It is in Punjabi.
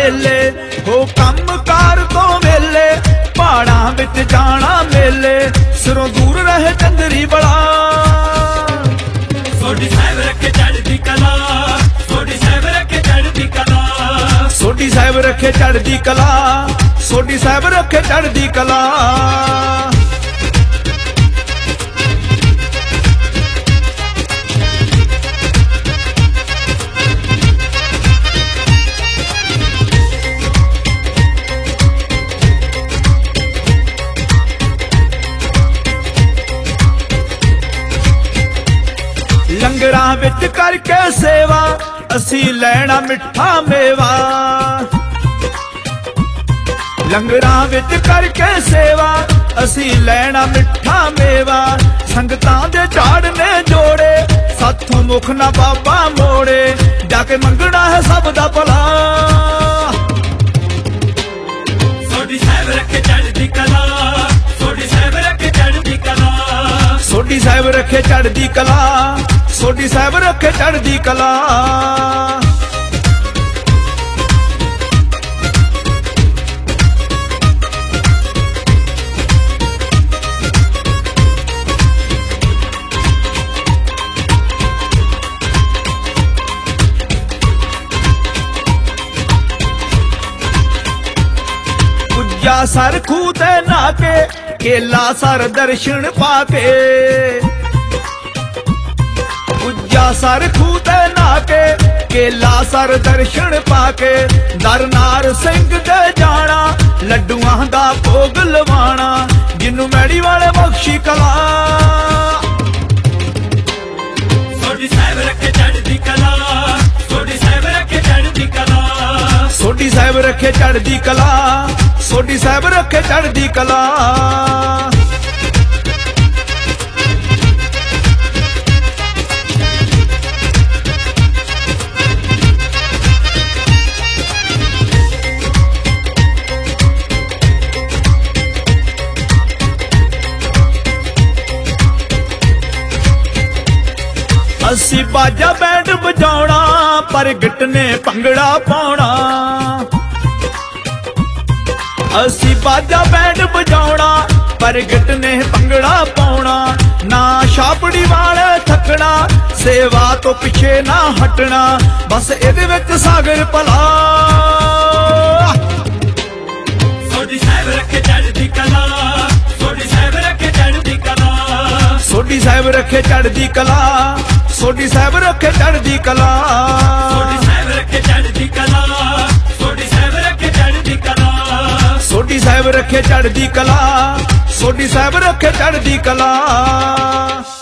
ਵੇਲੇ ਹੋ ਕੰਮ ਕਾਰ ਤੋਂ ਵੇਲੇ ਪਹਾੜਾਂ ਵਿੱਚ ਜਾਣਾ ਮੇਲੇ ਸਿਰੋਂ ਦੂਰ ਰਹੇ ਚੰਦਰੀ ਬੜਾ ਸੋਢੀ ਸਾਹਿਬ ਰੱਖੇ ਚੜ੍ਹਦੀ ਕਲਾ ਸੋਢੀ ਸਾਹਿਬ ਰੱਖੇ ਚੜ੍ਹਦੀ ਕਲਾ ਸੋਢੀ ਸਾਹਿਬ ਰੱਖੇ ਚੜ੍ਹਦੀ ਕਲਾ ਸੋਢੀ ਸਾਹਿਬ ਰੱਖੇ ਚੜ੍ਹਦੀ ਕਲਾ ਲੰਗਰਾਂ ਵਿੱਚ ਕਰਕੇ ਸੇਵਾ ਅਸੀਂ ਲੈਣਾ ਮਿੱਠਾ ਮੇਵਾ ਲੰਗਰਾਂ ਵਿੱਚ ਕਰਕੇ ਸੇਵਾ ਅਸੀਂ ਲੈਣਾ ਮਿੱਠਾ ਮੇਵਾ ਸੰਗਤਾਂ ਦੇ ਝਾੜਨੇ ਜੋੜੇ ਸਾਥੋਂ ਮੁਖ ਨਾ ਬਾਬਾ ਮੋੜੇ ਜਾ ਕੇ ਮੰਗਣਾ ਹੈ ਸਭ ਦਾ ਭਲਾ ਸੋਢੀ ਸਾਹਿਬ ਰੱਖੇ ਚੜ੍ਹਦੀ ਕਲਾ ਸੋਢੀ ਸਾਹਿਬ ਰੱਖੇ ਚੜ੍ਹਦੀ ਕਲਾ ਸੋਢੀ ਸਾਹਿਬ ਰੱਖੇ ਚੜ੍ਹਦੀ ਕਲਾ ਸੋਢੀ ਸਾਹਿਬ ਰੱਖੇ ਚੜ੍ਹਦੀ ਕਲਾ ਪੁੱਜਾ ਸਰ ਖੂਹ ਤੇ ਨਹਾ ਕੇ ਕੇਲਾ ਸਰ ਦਰਸ਼ਨ ਪਾ ਕੇ ਪੁੱਜਾ ਸਰ ਖੂਹ ਤੇ ਨਹਾ ਕੇ ਕੇਲਾ ਸਰ ਦਰਸ਼ਨ ਪਾ ਕੇ ਨਰਨਾਰ ਸਿੰਘ ਦੇ ਜਾਣਾ ਲੱਡੂਆਂ ਦਾ ਭੋਗ ਲਵਾਣਾ ਜਿਨੂੰ ਮੈੜੀ ਵਾਲੇ ਬਖਸ਼ੀ ਕਲਾ ਸੋਢੀ ਸਾਹਿਬ ਰੱਖੇ ਚੜ੍ਹਦੀ ਕਲਾ ਸੋਢੀ ਸਾਹਿਬ ਰੱਖੇ ਚੜ੍ਹਦੀ ਕਲਾ ਸੋਢੀ ਸਾਹਿਬ ਰੱਖੇ ਚੜ੍ਹਦੀ ਕਲਾ ਸੋਢੀ ਸਾਹਿਬ ਰੱਖੇ ਚੜ੍ਹਦੀ ਕਲਾ ਅਸੀਂ ਬਾਜਾ ਬੈਂਡ ਵਜਾਉਣਾ ਪ੍ਰਗਟ ਨੇ ਭੰਗੜਾ ਪਾਉਣਾ ਅਸੀਂ ਬਾਜਾ ਬੈਂਡ ਵਜਾਉਣਾ ਪ੍ਰਗਟ ਨੇ ਭੰਗੜਾ ਪਾਉਣਾ ਨਾ ਛਾਪੜੀ ਵਾਲੇ ਥੱਕਣਾ ਸੇਵਾ ਤੋਂ ਪਿੱਛੇ ਨਾ ਹਟਣਾ ਬਸ ਇਹਦੇ ਵਿੱਚ ਸਾਗਰ ਭਲਾ ਸੋਢੀ ਸਾਹਿਬ ਰੱਖੇ ਚੜ੍ਹਦੀ ਕਲਾ ਸੋਢੀ ਸਾਹਿਬ ਰੱਖੇ ਚੜ੍ਹਦੀ ਕਲਾ ਸੋਢੀ ਸਾਹਿਬ ਰੱਖੇ ਚੜ੍ਹਦੀ ਕਲਾ ਸੋਢੀ ਸਾਹਿਬ ਰੱਖੇ ਚੜ੍ਹਦੀ ਕਲਾ ਸੋਢੀ ਸਾਹਿਬ ਰੱਖੇ ਚੜ੍ਹਦੀ ਕਲਾ ਸੋਢੀ ਸਾਹਿਬ ਰੱਖੇ ਚੜ੍ਹਦੀ ਕਲਾ ਸੋਢੀ ਸਾਹਿਬ ਰੱਖੇ ਚੜ੍ਹਦੀ ਕਲਾ ਸੋਢੀ ਸਾਹਿਬ ਰੱਖੇ ਚੜ੍ਹਦੀ ਕਲਾ